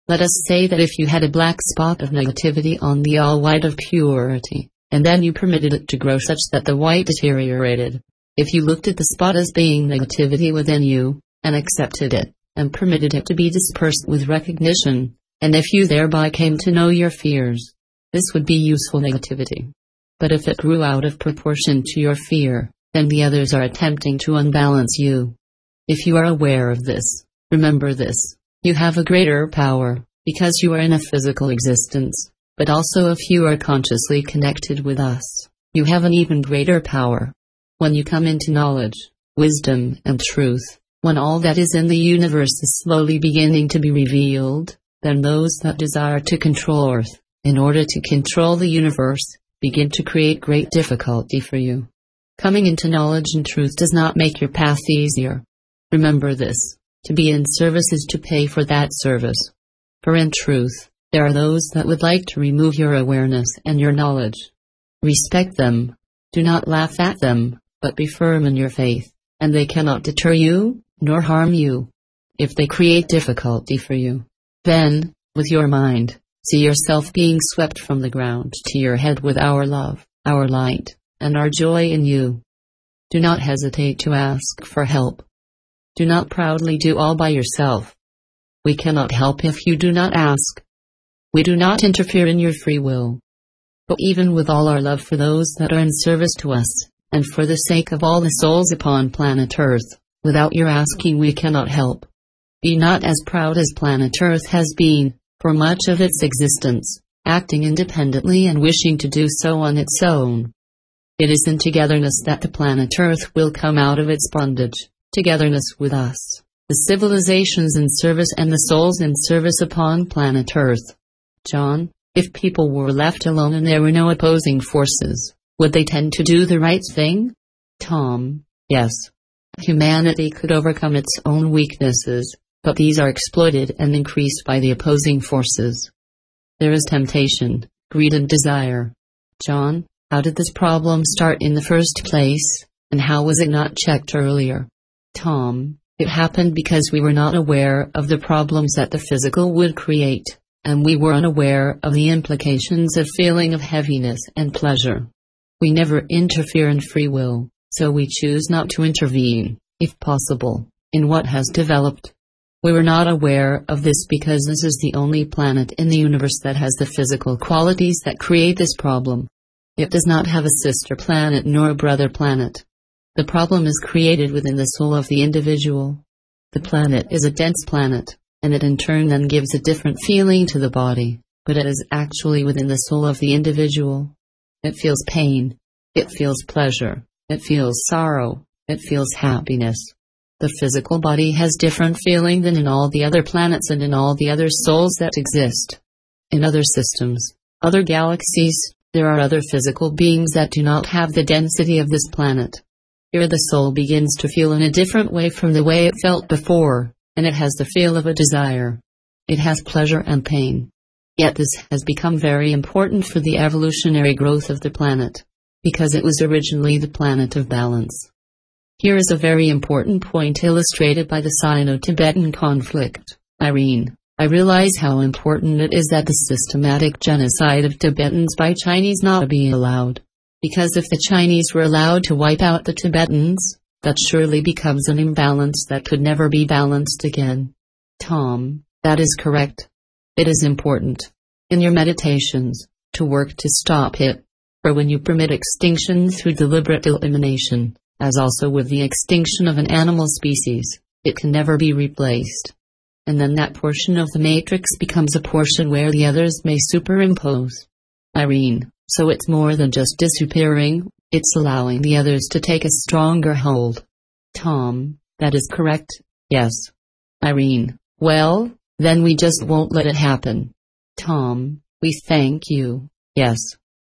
Let us say that if you had a black spot of negativity on the all white of purity, and then you permitted it to grow such that the white deteriorated. If you looked at the spot as being negativity within you, and accepted it, and permitted it to be dispersed with recognition, and if you thereby came to know your fears, this would be useful negativity. But if it grew out of proportion to your fear, then the others are attempting to unbalance you. If you are aware of this, remember this: you have a greater power, because you are in a physical existence, but also if you are consciously connected with us, you have an even greater power. When you come into knowledge, wisdom, and truth, when all that is in the universe is slowly beginning to be revealed, then those that desire to control Earth, in order to control the universe, begin to create great difficulty for you. Coming into knowledge and truth does not make your path easier. Remember this: to be in service is to pay for that service. For in truth, there are those that would like to remove your awareness and your knowledge. Respect them. Do not laugh at them, but be firm in your faith, and they cannot deter you, nor harm you. If they create difficulty for you, then, with your mind, see yourself being swept from the ground to your head with our love, our light, and our joy in you. Do not hesitate to ask for help. Do not proudly do all by yourself. We cannot help if you do not ask. We do not interfere in your free will. But even with all our love for those that are in service to us, and for the sake of all the souls upon planet Earth, without your asking we cannot help. Be not as proud as planet Earth has been, for much of its existence, acting independently and wishing to do so on its own. It is in togetherness that the planet Earth will come out of its bondage, togetherness with us, the civilizations in service and the souls in service upon planet Earth. John, if people were left alone and there were no opposing forces, would they tend to do the right thing? Tom, yes. Humanity could overcome its own weaknesses, but these are exploited and increased by the opposing forces. There is temptation, greed and desire. John, how did this problem start in the first place, and how was it not checked earlier? Tom, it happened because we were not aware of the problems that the physical would create, and we were unaware of the implications of feeling of heaviness and pleasure. We never interfere in free will, so we choose not to intervene, if possible, in what has developed. We were not aware of this because this is the only planet in the universe that has the physical qualities that create this problem. It does not have a sister planet nor a brother planet. The problem is created within the soul of the individual. The planet is a dense planet, and it in turn then gives a different feeling to the body, but it is actually within the soul of the individual. It feels pain. It feels pleasure. It feels sorrow. It feels happiness. The physical body has different feeling than in all the other planets and in all the other souls that exist. In other systems, other galaxies, there are other physical beings that do not have the density of this planet. Here the soul begins to feel in a different way from the way it felt before, and it has the feel of a desire. It has pleasure and pain. Yet this has become very important for the evolutionary growth of the planet, because it was originally the planet of balance. Here is a very important point illustrated by the Sino-Tibetan conflict. Irene, I realize how important it is that the systematic genocide of Tibetans by Chinese not be allowed. Because if the Chinese were allowed to wipe out the Tibetans, that surely becomes an imbalance that could never be balanced again. Tom, that is correct. It is important, in your meditations, to work to stop it. For when you permit extinction through deliberate elimination, as also with the extinction of an animal species, it can never be replaced. And then that portion of the matrix becomes a portion where the others may superimpose. Irene, so it's more than just disappearing, it's allowing the others to take a stronger hold. Tom, that is correct, yes. Irene, well, then we just won't let it happen. Tom, we thank you, yes.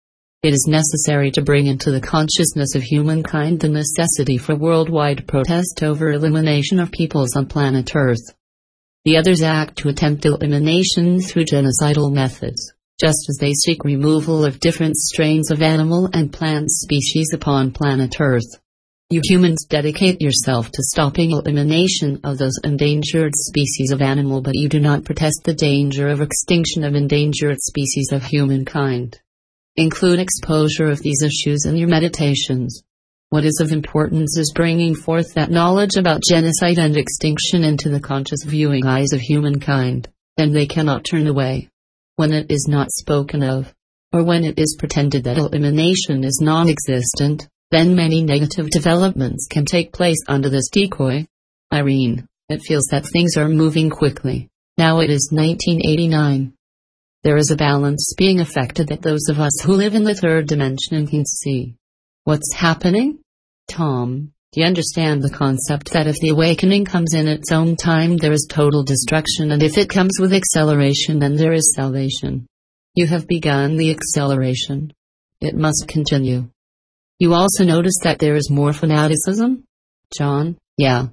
It is necessary to bring into the consciousness of humankind the necessity for worldwide protest over elimination of peoples on planet Earth. The others act to attempt elimination through genocidal methods, just as they seek removal of different strains of animal and plant species upon planet Earth. You humans dedicate yourself to stopping elimination of those endangered species of animal, but you do not protest the danger of extinction of endangered species of humankind. Include exposure of these issues in your meditations. What is of importance is bringing forth that knowledge about genocide and extinction into the conscious viewing eyes of humankind, then they cannot turn away. When it is not spoken of, or when it is pretended that elimination is non-existent, then many negative developments can take place under this decoy. Irene, it feels that things are moving quickly. Now it is 1989. There is a balance being affected that those of us who live in the third dimension can see. What's happening? Tom, do you understand the concept that if the awakening comes in its own time there is total destruction, and if it comes with acceleration then there is salvation? You have begun the acceleration. It must continue. You also notice that there is more fanaticism? John, yeah.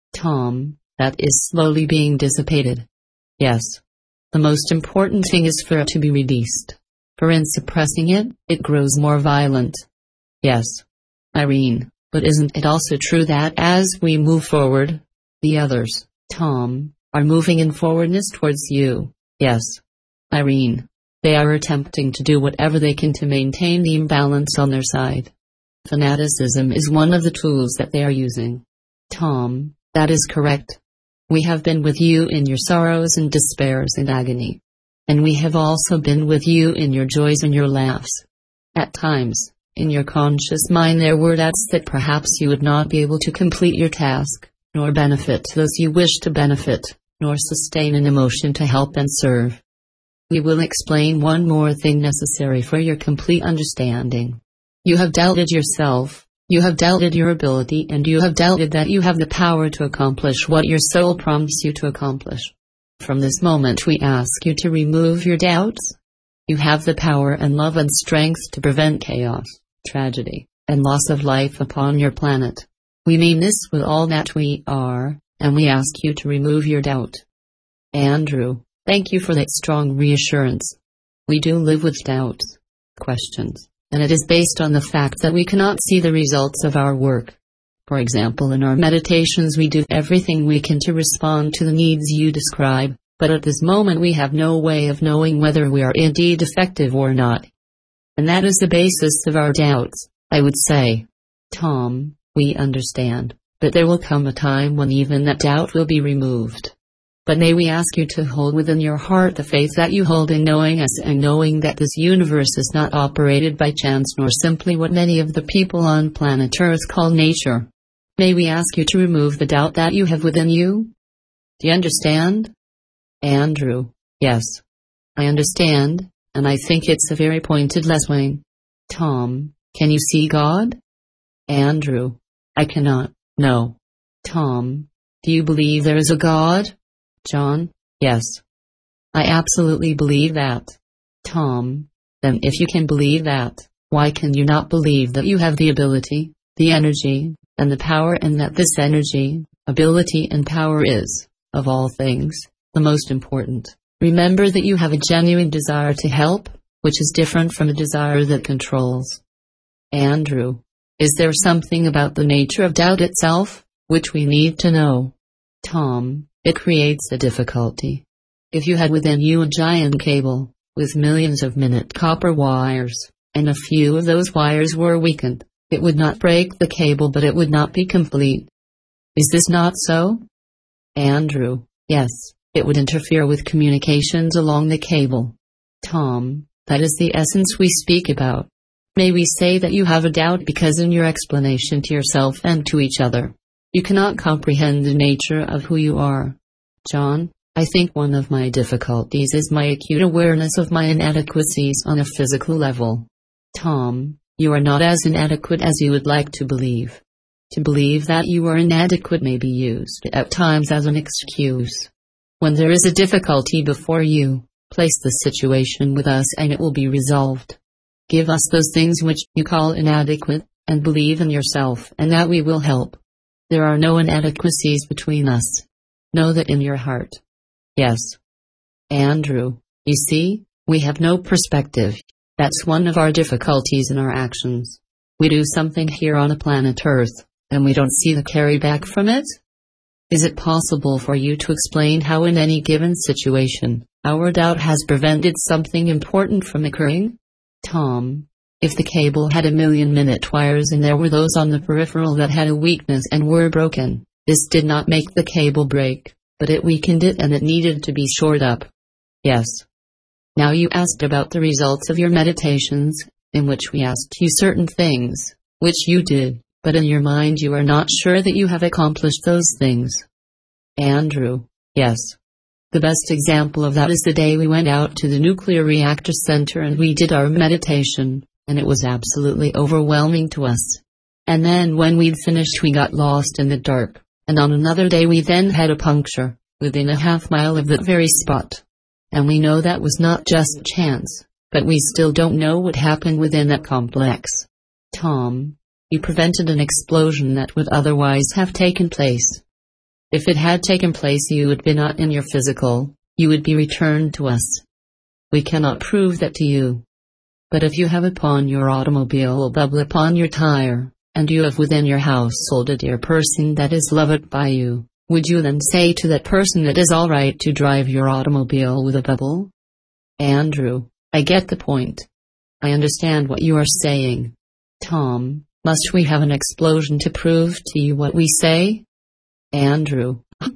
Tom, that is slowly being dissipated. Yes. The most important thing is for it to be released. For in suppressing it, it grows more violent. Yes. Irene, but isn't it also true that as we move forward, the others, Tom, are moving in forwardness towards you? Yes. Irene, they are attempting to do whatever they can to maintain the imbalance on their side. Fanaticism is one of the tools that they are using. Tom, that is correct. We have been with you in your sorrows and despairs and agony. And we have also been with you in your joys and your laughs. At times, in your conscious mind there were doubts that perhaps you would not be able to complete your task, nor benefit those you wish to benefit, nor sustain an emotion to help and serve. We will explain one more thing necessary for your complete understanding. You have doubted yourself, you have doubted your ability, and you have doubted that you have the power to accomplish what your soul prompts you to accomplish. From this moment we ask you to remove your doubts. You have the power and love and strength to prevent chaos, tragedy, and loss of life upon your planet. We mean this with all that we are, and we ask you to remove your doubt. Andrew, thank you for that strong reassurance. We do live with doubts, questions, and it is based on the fact that we cannot see the results of our work. For example, in our meditations we do everything we can to respond to the needs you describe, but at this moment we have no way of knowing whether we are indeed effective or not. And that is the basis of our doubts, I would say. Tom, we understand, but there will come a time when even that doubt will be removed. But may we ask you to hold within your heart the faith that you hold in knowing us and knowing that this universe is not operated by chance nor simply what many of the people on planet Earth call nature. May we ask you to remove the doubt that you have within you? Do you understand? Andrew, yes. I understand, and I think it's a very pointed lesson. Tom, can you see God? Andrew, I cannot, no. Tom, do you believe there is a God? John, yes. I absolutely believe that. Tom, then if you can believe that, why can you not believe that you have the ability, the energy, and the power, and that this energy, ability and power is, of all things, the most important? Remember that you have a genuine desire to help, which is different from a desire that controls. Andrew, is there something about the nature of doubt itself, which we need to know? Tom, it creates a difficulty. If you had within you a giant cable, with millions of minute copper wires, and a few of those wires were weakened, it would not break the cable but it would not be complete. Is this not so? Andrew, yes, it would interfere with communications along the cable. Tom, that is the essence we speak about. May we say that you have a doubt because in your explanation to yourself and to each other, you cannot comprehend the nature of who you are. John, I think one of my difficulties is my acute awareness of my inadequacies on a physical level. Tom, you are not as inadequate as you would like to believe. To believe that you are inadequate may be used at times as an excuse. When there is a difficulty before you, place the situation with us and it will be resolved. Give us those things which you call inadequate, and believe in yourself and that we will help. There are no inadequacies between us. Know that in your heart. Yes. Andrew, you see, we have no perspective. That's one of our difficulties in our actions. We do something here on a planet Earth, and we don't see the carry back from it? Is it possible for you to explain how in any given situation, our doubt has prevented something important from occurring? Tom: if the cable had 1,000,000 wires and there were those on the peripheral that had a weakness and were broken, this did not make the cable break, but it weakened it and it needed to be shored up. Yes. Now you asked about the results of your meditations, in which we asked you certain things, which you did, but in your mind you are not sure that you have accomplished those things. Andrew: yes. The best example of that is the day we went out to the nuclear reactor center and we did our meditation, and it was absolutely overwhelming to us. And then when we'd finished we got lost in the dark, and on another day we then had a puncture, within a half-mile of that very spot. And we know that was not just chance, but we still don't know what happened within that complex. Tom: you prevented an explosion that would otherwise have taken place. If it had taken place you would be not in your physical, you would be returned to us. We cannot prove that to you. But if you have upon your automobile a bubble upon your tire, and you have within your household a dear person that is loved by you, would you then say to that person it is all right to drive your automobile with a bubble? Andrew: I get the point. I understand what you are saying. Tom: must we have an explosion to prove to you what we say? Andrew: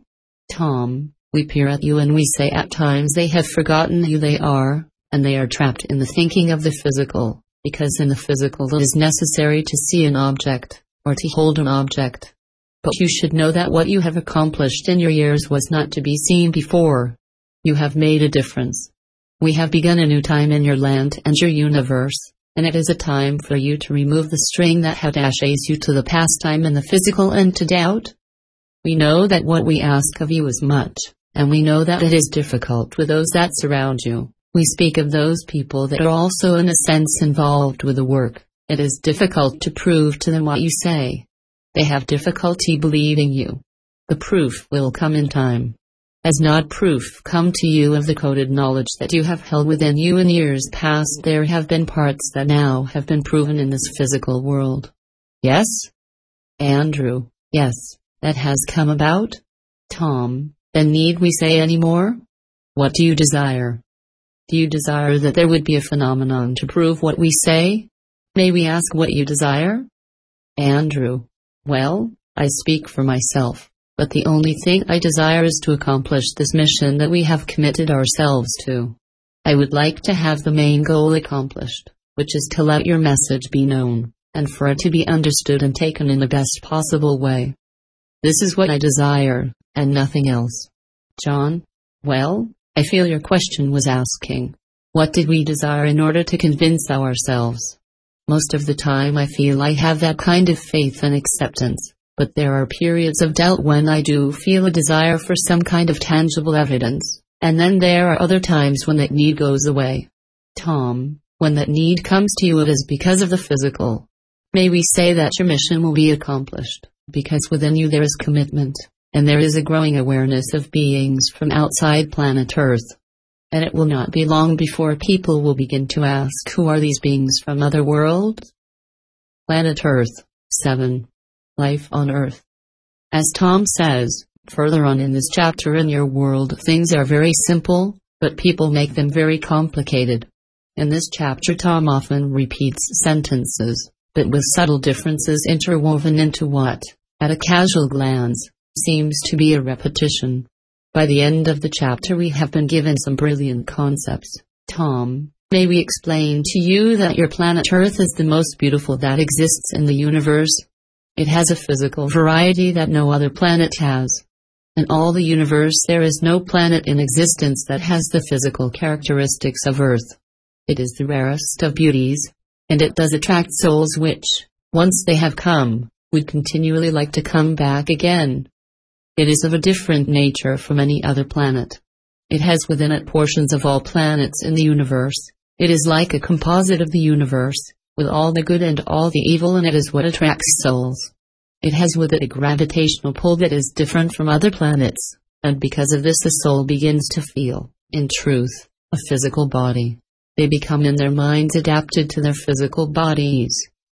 Tom, we peer at you and we say at times they have forgotten who they are, and they are trapped in the thinking of the physical, because in the physical it is necessary to see an object, or to hold an object. But you should know that what you have accomplished in your years was not to be seen before. You have made a difference. We have begun a new time in your land and your universe, and it is a time for you to remove the string that attaches you to the past time and the physical and to doubt. We know that what we ask of you is much, and we know that it is difficult with those that surround you. We speak of those people that are also in a sense involved with the work. It is difficult to prove to them what you say. They have difficulty believing you. The proof will come in time. Has not proof come to you of the coded knowledge that you have held within you in years past? There have been parts that now have been proven in this physical world. Yes? Andrew: yes. That has come about? Tom: then need we say any more? What do you desire? Do you desire that there would be a phenomenon to prove what we say? May we ask what you desire? Andrew: well, I speak for myself, but the only thing I desire is to accomplish this mission that we have committed ourselves to. I would like to have the main goal accomplished, which is to let your message be known, and for it to be understood and taken in the best possible way. This is what I desire, and nothing else. John: well, I feel your question was asking, what did we desire in order to convince ourselves? Most of the time I feel I have that kind of faith and acceptance, but there are periods of doubt when I do feel a desire for some kind of tangible evidence, and then there are other times when that need goes away. Tom: when that need comes to you it is because of the physical. May we say that your mission will be accomplished, because within you there is commitment, and there is a growing awareness of beings from outside planet Earth. And it will not be long before people will begin to ask, who are these beings from other worlds? Planet Earth. 7. Life on Earth. As Tom says, further on in this chapter, in your world things are very simple, but people make them very complicated. In this chapter Tom often repeats sentences, but with subtle differences interwoven into what, at a casual glance, seems to be a repetition. By the end of the chapter we have been given some brilliant concepts. Tom, may we explain to you that your planet Earth is the most beautiful that exists in the universe? It has a physical variety that no other planet has. In all the universe there is no planet in existence that has the physical characteristics of Earth. It is the rarest of beauties, and it does attract souls which, once they have come, would continually like to come back again. It is of a different nature from any other planet. It has within it portions of all planets in the universe. It is like a composite of the universe, with all the good and all the evil, and it is what attracts souls. It has with it a gravitational pull that is different from other planets, and because of this the soul begins to feel, in truth, a physical body. They become in their minds adapted to their physical bodies.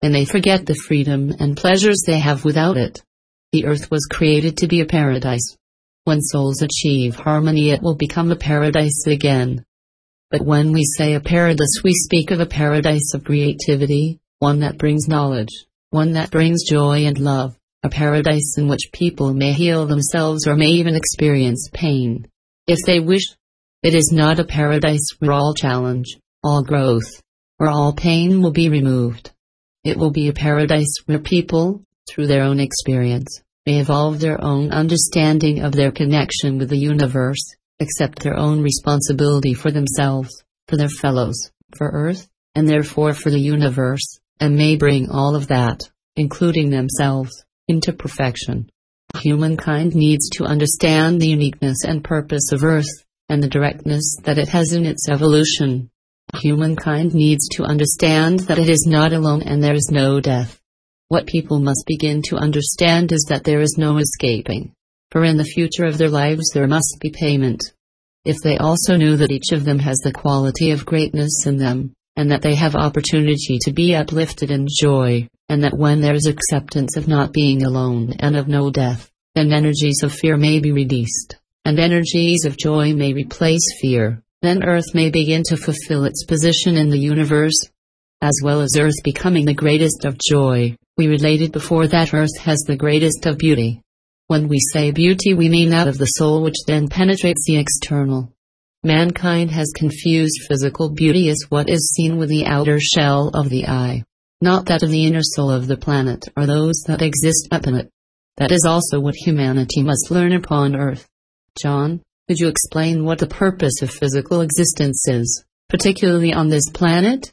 and they forget the freedom and pleasures they have without it. The earth was created to be a paradise. When souls achieve harmony, it will become a paradise again. But when we say a paradise, we speak of a paradise of creativity, one that brings knowledge, one that brings joy and love, a paradise in which people may heal themselves or may even experience pain, if they wish. It is not a paradise where all challenge, all growth, or all pain will be removed. It will be a paradise where people, through their own experience, may evolve their own understanding of their connection with the universe, accept their own responsibility for themselves, for their fellows, for Earth, and therefore for the universe, and may bring all of that, including themselves, into perfection. Humankind needs to understand the uniqueness and purpose of Earth, and the directness that it has in its evolution. Humankind needs to understand that it is not alone and there is no death. What people must begin to understand is that there is no escaping, for in the future of their lives there must be payment. If they also knew that each of them has the quality of greatness in them, and that they have opportunity to be uplifted in joy, and that when there is acceptance of not being alone and of no death, then energies of fear may be released, and energies of joy may replace fear, then Earth may begin to fulfill its position in the universe. As well as Earth becoming the greatest of joy, we related before that Earth has the greatest of beauty. When we say beauty, we mean that of the soul which then penetrates the external. Mankind has confused physical beauty as what is seen with the outer shell of the eye, not that of the inner soul of the planet or those that exist upon it. That is also what humanity must learn upon Earth. John, could you explain what the purpose of physical existence is, particularly on this planet?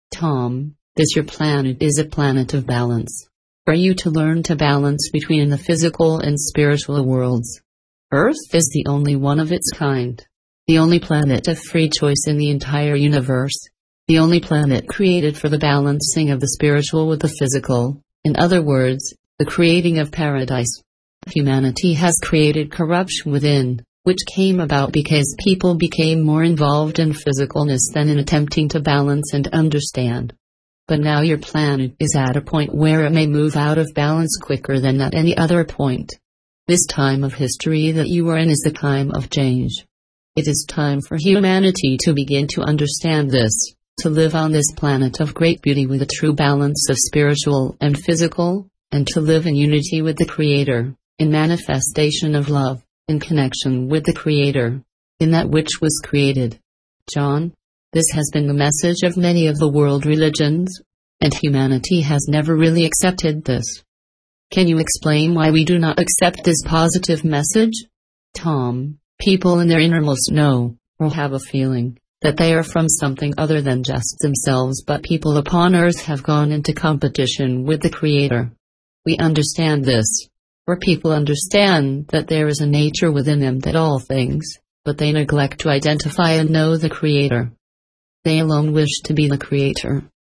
Tom, this your planet is a planet of balance. For you to learn to balance between the physical and spiritual worlds. Earth is the only one of its kind. The only planet of free choice in the entire universe. The only planet created for the balancing of the spiritual with the physical, in other words, the creating of paradise. Humanity has created corruption within, which came about because people became more involved in physicalness than in attempting to balance and understand. But now your planet is at a point where it may move out of balance quicker than at any other point. This time of history that you are in is the time of change. It is time for humanity to begin to understand this, to live on this planet of great beauty with a true balance of spiritual and physical, and to live in unity with the Creator, in manifestation of love, in connection with the Creator, in that which was created. John, this has been the message of many of the world religions, and humanity has never really accepted this. Can you explain why we do not accept this positive message? Tom, people in their innermost know, or have a feeling, that they are from something other than just themselves, but people upon Earth have gone into competition with the Creator. We understand this, for people understand that there is a nature within them that all things, but they neglect to identify and know the Creator. They alone wish to be the Creator.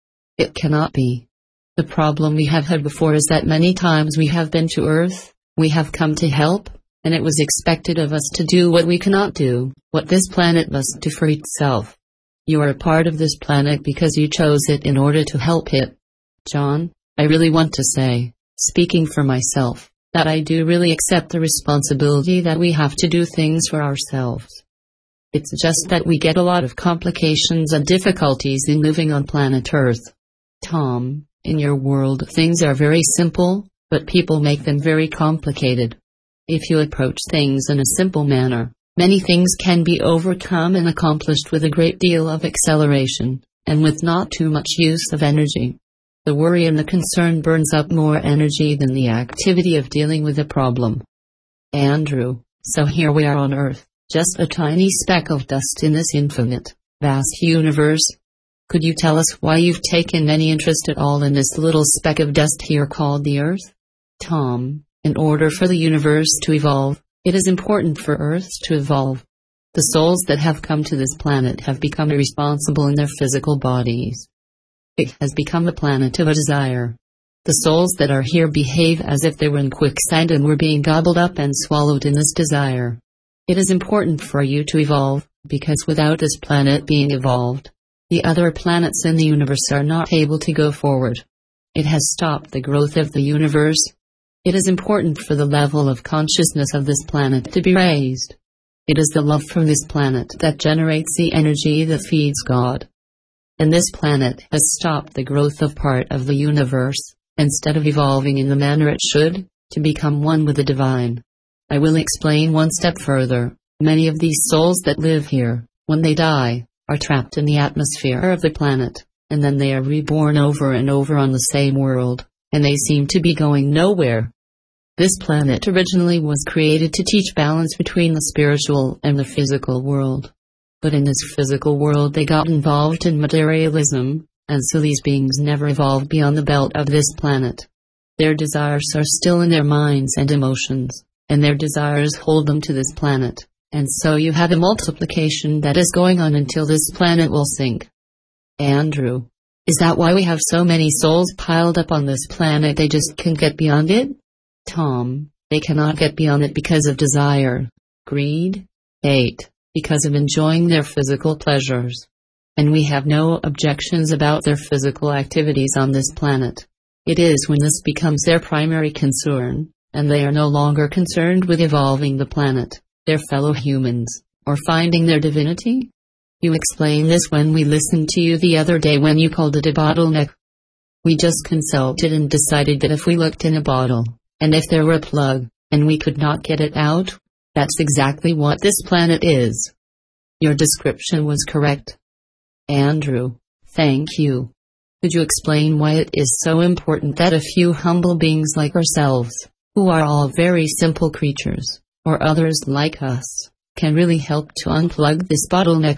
It cannot be. The problem we have had before is that many times we have been to Earth, we have come to help, and it was expected of us to do what we cannot do, what this planet must do for itself. You are a part of this planet because you chose it in order to help it. John, I really want to say, speaking for myself, that I do really accept the responsibility that we have to do things for ourselves. It's just that we get a lot of complications and difficulties in living on planet Earth. Tom, in your world things are very simple, but people make them very complicated. If you approach things in a simple manner, many things can be overcome and accomplished with a great deal of acceleration, and with not too much use of energy. The worry and the concern burns up more energy than the activity of dealing with a problem. Andrew, so here we are on Earth, just a tiny speck of dust in this infinite, vast universe. Could you tell us why you've taken any interest at all in this little speck of dust here called the Earth? Tom, in order for the universe to evolve, it is important for Earth to evolve. The souls that have come to this planet have become irresponsible in their physical bodies. It has become a planet of a desire. The souls that are here behave as if they were in quicksand and were being gobbled up and swallowed in this desire. It is important for you to evolve, because without this planet being evolved, the other planets in the universe are not able to go forward. It has stopped the growth of the universe. It is important for the level of consciousness of this planet to be raised. It is the love from this planet that generates the energy that feeds God. And this planet has stopped the growth of part of the universe, instead of evolving in the manner it should, to become one with the divine. I will explain one step further. Many of these souls that live here, when they die, are trapped in the atmosphere of the planet, and then they are reborn over and over on the same world, and they seem to be going nowhere. This planet originally was created to teach balance between the spiritual and the physical world. But in this physical world they got involved in materialism, and so these beings never evolved beyond the belt of this planet. Their desires are still in their minds and emotions, and their desires hold them to this planet, and so you have a multiplication that is going on until this planet will sink. Andrew, is that why we have so many souls piled up on this planet they just can't get beyond it? Tom, they cannot get beyond it because of desire, greed, hate, because of enjoying their physical pleasures. And we have no objections about their physical activities on this planet. It is when this becomes their primary concern, and they are no longer concerned with evolving the planet, their fellow humans, or finding their divinity. You explained this when we listened to you the other day when you called it a bottleneck. We just consulted and decided that if we looked in a bottle, and if there were a plug, and we could not get it out, that's exactly what this planet is. Your description was correct. Andrew, thank you. Could you explain why it is so important that a few humble beings like ourselves, who are all very simple creatures, or others like us, can really help to unplug this bottleneck?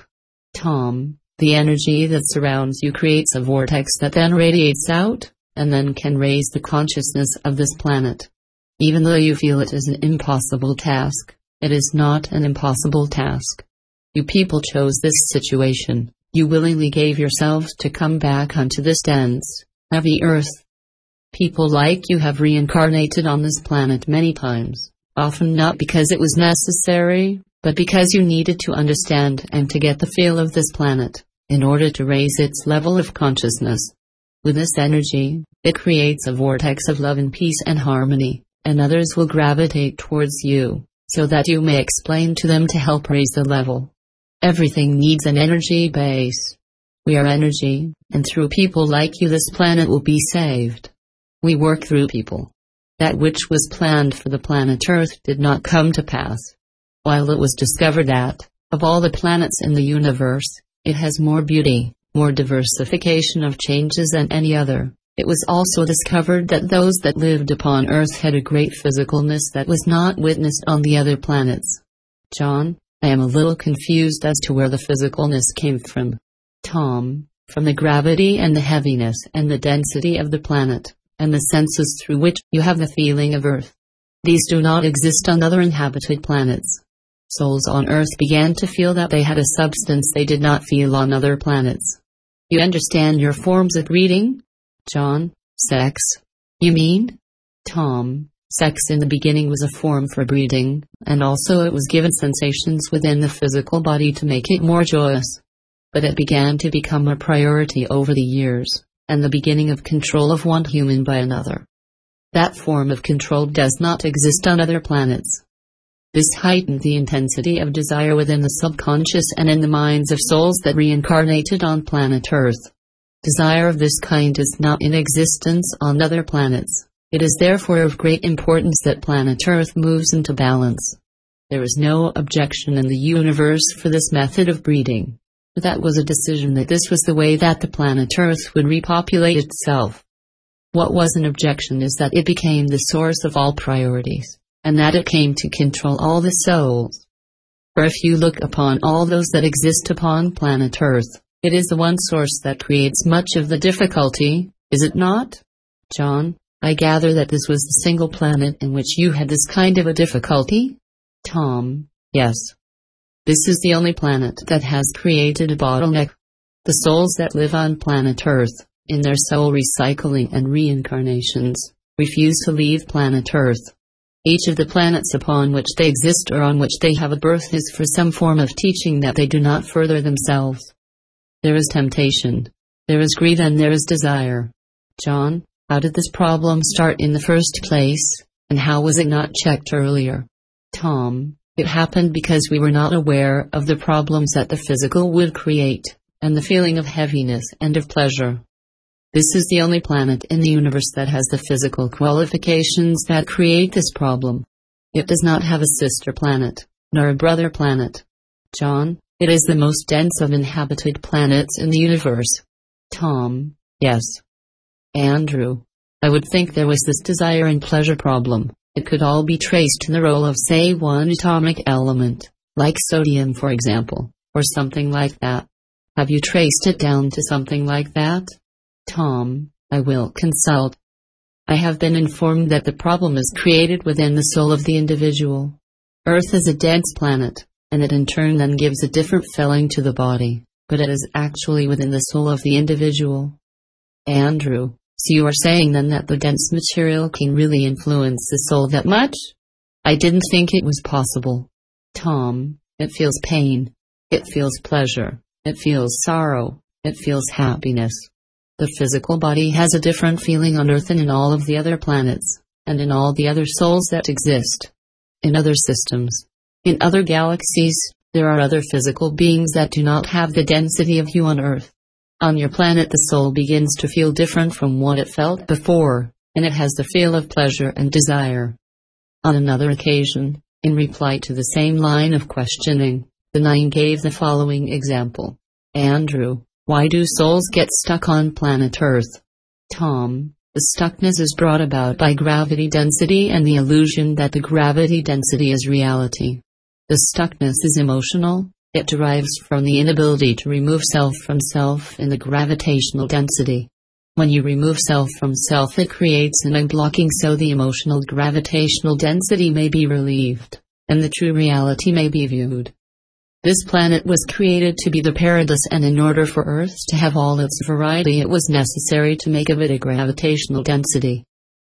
Tom, the energy that surrounds you creates a vortex that then radiates out, and then can raise the consciousness of this planet. Even though you feel it is an impossible task, it is not an impossible task. You people chose this situation. You willingly gave yourselves to come back onto this dense, heavy earth. People like you have reincarnated on this planet many times, often not because it was necessary, but because you needed to understand and to get the feel of this planet, in order to raise its level of consciousness. With this energy, it creates a vortex of love and peace and harmony, and others will gravitate towards you, so that you may explain to them to help raise the level. Everything needs an energy base. We are energy, and through people like you this planet will be saved. We work through people. That which was planned for the planet Earth did not come to pass. While it was discovered that, of all the planets in the universe, it has more beauty, more diversification of changes than any other, it was also discovered that those that lived upon Earth had a great physicalness that was not witnessed on the other planets. John, I am a little confused as to where the physicalness came from. Tom, from the gravity and the heaviness and the density of the planet, and the senses through which you have the feeling of Earth. These do not exist on other inhabited planets. Souls on Earth began to feel that they had a substance they did not feel on other planets. You understand your forms of breeding? John, sex. You mean? Tom, sex in the beginning was a form for breeding, and also it was given sensations within the physical body to make it more joyous. But it began to become a priority over the years, and the beginning of control of one human by another. That form of control does not exist on other planets. This heightened the intensity of desire within the subconscious and in the minds of souls that reincarnated on planet Earth. Desire of this kind is not in existence on other planets. It is therefore of great importance that planet Earth moves into balance. There is no objection in the universe for this method of breeding. That was a decision that this was the way that the planet Earth would repopulate itself. What was an objection is that it became the source of all priorities, and that it came to control all the souls. For if you look upon all those that exist upon planet Earth, it is the one source that creates much of the difficulty, is it not? John, I gather that this was the single planet in which you had this kind of a difficulty? Tom, yes. This is the only planet that has created a bottleneck. The souls that live on planet Earth, in their soul recycling and reincarnations, refuse to leave planet Earth. Each of the planets upon which they exist or on which they have a birth is for some form of teaching that they do not further themselves. There is temptation, there is greed, and there is desire. John, How did this problem start in the first place, and how was it not checked earlier? Tom, it happened because we were not aware of the problems that the physical would create, and the feeling of heaviness and of pleasure. This is the only planet in the universe that has the physical qualifications that create this problem. It does not have a sister planet, nor a brother planet. John, it is the most dense of inhabited planets in the universe. Tom, yes. Andrew, I would think there was this desire and pleasure problem. It could all be traced in the role of, say, one atomic element, like sodium for example, or something like that. Have you traced it down to something like that? Tom, I will consult. I have been informed that the problem is created within the soul of the individual. Earth is a dense planet, and it in turn then gives a different feeling to the body, but it is actually within the soul of the individual. Andrew, so you are saying then that the dense material can really influence the soul that much? I didn't think it was possible. Tom, it feels pain. It feels pleasure. It feels sorrow. It feels happiness. The physical body has a different feeling on Earth than in all of the other planets, and in all the other souls that exist. In other systems, in other galaxies, there are other physical beings that do not have the density of you on Earth. On your planet the soul begins to feel different from what it felt before, and it has the feel of pleasure and desire. On another occasion, in reply to the same line of questioning, the 9 gave the following example. Andrew, why do souls get stuck on planet Earth? Tom, the stuckness is brought about by gravity density and the illusion that the gravity density is reality. The stuckness is emotional. It derives from the inability to remove self from self in the gravitational density. When you remove self from self, it creates an unblocking so the emotional gravitational density may be relieved, and the true reality may be viewed. This planet was created to be the paradise, and in order for Earth to have all its variety it was necessary to make of it a gravitational density.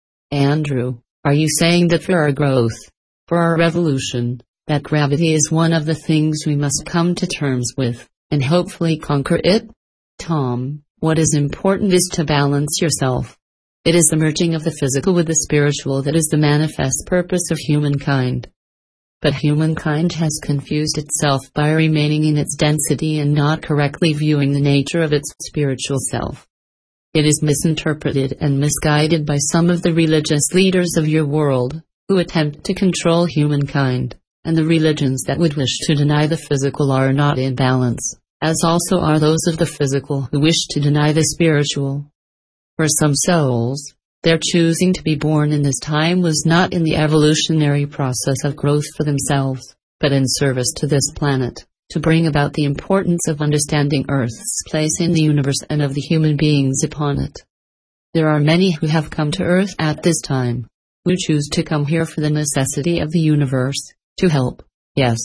Andrew, are you saying that for our growth, for our revolution, that gravity is one of the things we must come to terms with, and hopefully conquer it? Tom, what is important is to balance yourself. It is the merging of the physical with the spiritual that is the manifest purpose of humankind. But humankind has confused itself by remaining in its density and not correctly viewing the nature of its spiritual self. It is misinterpreted and misguided by some of the religious leaders of your world, who attempt to control humankind. And the religions that would wish to deny the physical are not in balance, as also are those of the physical who wish to deny the spiritual. For some souls, their choosing to be born in this time was not in the evolutionary process of growth for themselves, but in service to this planet, to bring about the importance of understanding Earth's place in the universe and of the human beings upon it. There are many who have come to Earth at this time, who choose to come here for the necessity of the universe. To help, yes.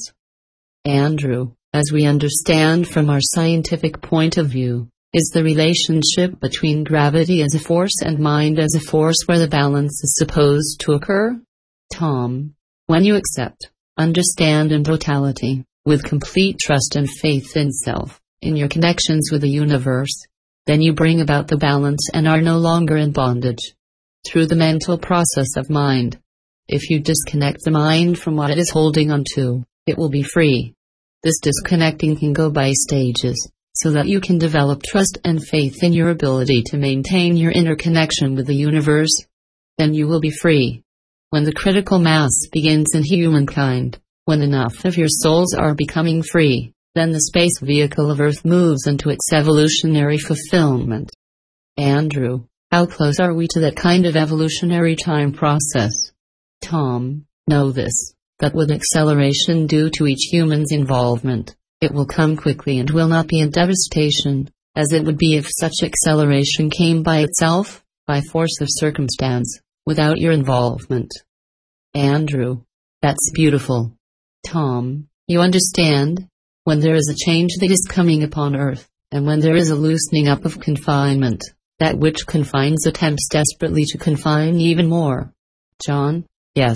Andrew, as we understand from our scientific point of view, is the relationship between gravity as a force and mind as a force where the balance is supposed to occur? Tom, when you accept, understand in totality, with complete trust and faith in self, in your connections with the universe, then you bring about the balance and are no longer in bondage. Through the mental process of mind. If you disconnect the mind from what it is holding on to, it will be free. This disconnecting can go by stages, so that you can develop trust and faith in your ability to maintain your inner connection with the universe. Then you will be free. When the critical mass begins in humankind, when enough of your souls are becoming free, then the space vehicle of Earth moves into its evolutionary fulfillment. Andrew, how close are we to that kind of evolutionary time process? Tom, know this, that with acceleration due to each human's involvement, it will come quickly and will not be in devastation, as it would be if such acceleration came by itself, by force of circumstance, without your involvement. Andrew, that's beautiful. Tom, you understand? When there is a change that is coming upon Earth, and when there is a loosening up of confinement, that which confines attempts desperately to confine even more. John? Yes.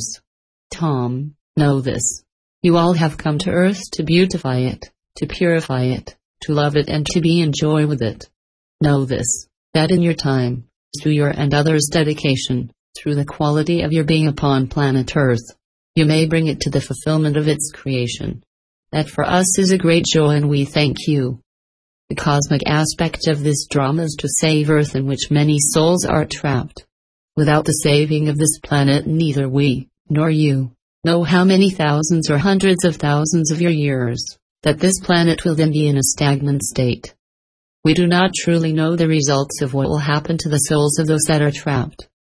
Tom, know this. You all have come to Earth to beautify it, to purify it, to love it and to be in joy with it. Know this, that in your time, through your and others' dedication, through the quality of your being upon planet Earth, you may bring it to the fulfillment of its creation. That for us is a great joy, and we thank you. The cosmic aspect of this drama is to save Earth, in which many souls are trapped. Without the saving of this planet, neither we, nor you, know how many thousands or hundreds of thousands of your years, that this planet will then be in a stagnant state. We do not truly know the results of what will happen to the souls of those that are trapped.